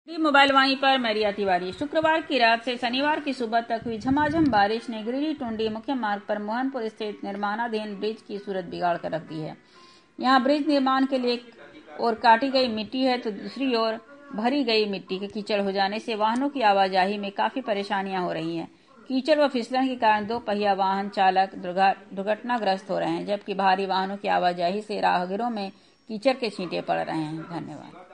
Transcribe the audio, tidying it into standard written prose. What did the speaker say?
Mobile वाणी पर मैरिया तिवारी। शुक्रवार की रात से शनिवार की सुबह तक हुई झमाझम बारिश ने गिरिडीह टुंडी मुख्य मार्ग पर मोहनपुर स्थित निर्माणाधीन ब्रिज की सूरत बिगाड़ कर रख दी है। यहां ब्रिज निर्माण के लिए एक ओर काटी गई मिट्टी है तो दूसरी ओर भरी गई मिट्टी के कीचड़ हो जाने से वाहनों की आवाजाही में काफी परेशानियां हो रही हैं। कीचड़ व फिसलन के कारण 2 पहिया वाहन चालक दुर्घटनाग्रस्त हो रहे हैं, जबकि भारी वाहनों की आवाजाही से राहगीरों में कीचड़ के छींटे पड़ रहे हैं। धन्यवाद।